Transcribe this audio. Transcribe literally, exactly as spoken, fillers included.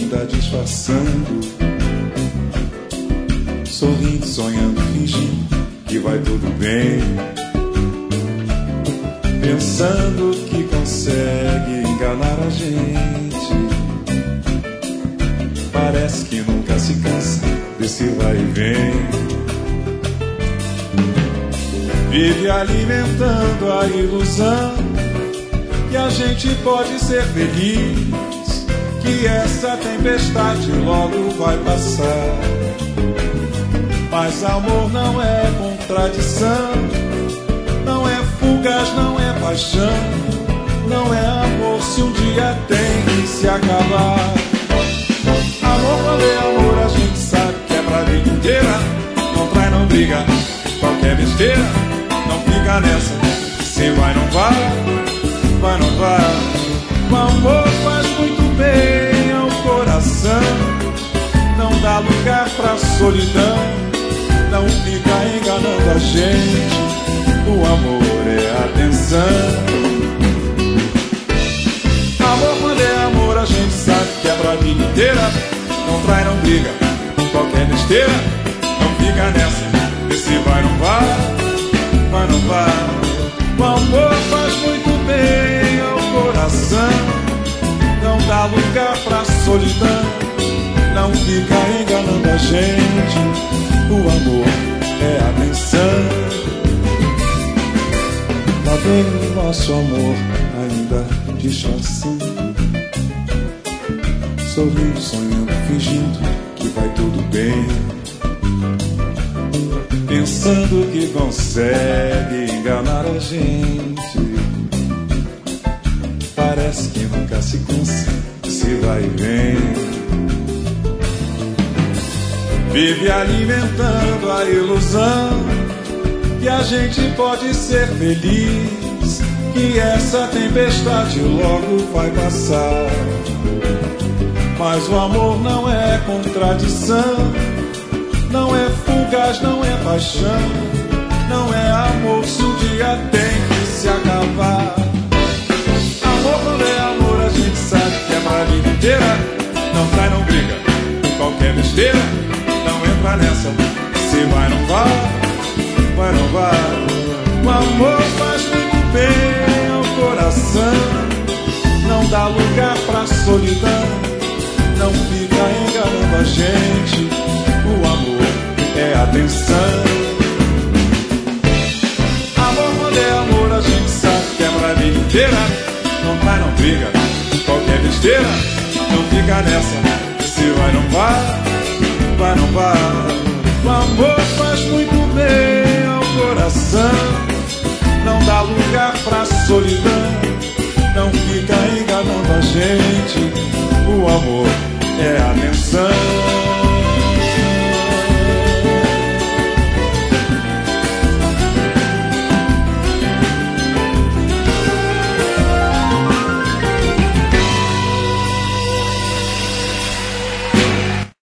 ainda disfarçando, sorrindo, sonhando, fingindo que vai tudo bem, pensando que consegue enganar a gente. Parece que nunca se cansa desse vai e vem. Vive alimentando a ilusão que a gente pode ser feliz, que essa tempestade logo vai passar. Mas amor não é contradição, não é fugaz, não é paixão, não é amor se um dia tem que se acabar. Amor, quando é amor, a gente sabe que é pra vida inteira. Não trai, não briga, qualquer besteira. Não fica nessa, se vai, não vai, vai, não vai. O amor faz muito bem ao coração, não dá lugar pra solidão, não fica enganando a gente. O amor é atenção. Amor, quando é amor, a gente sabe que é pra vida inteira. Não trai, não briga, qualquer besteira. Não fica nessa, esse vai, não vai, vai, não vai. O amor faz muito bem ao coração, não dá lugar pra solidão, não fica enganando a gente. O amor é atenção. Lá vem o nosso amor ainda disfarçando, sorrindo, sonhando, fingindo que vai tudo bem, pensando que consegue enganar a gente. Parece que nunca se cansa, se vai e vem. Vive alimentando a ilusão que a gente pode ser feliz, que essa tempestade logo vai passar. Mas o amor não é contradição, não é fugaz, não é paixão, não é amor se um dia tem que se acabar. Amor, quando é amor, a gente sabe que é pra vida inteira. Não trai, não briga, qualquer besteira. Não entra nessa, se vai, não vai, vai, não vai. O amor faz muito bem ao coração, não dá lugar pra solidão, não fica enganando a gente. O amor é atenção. Amor, quando é amor, a gente sabe que é pra vida inteira. Não vai, não briga, qualquer besteira. Não fica nessa, se vai, não vai, vai, não vai. O amor faz muito bem ao coração, não dá lugar pra solidão, não fica enganando a gente. O amor é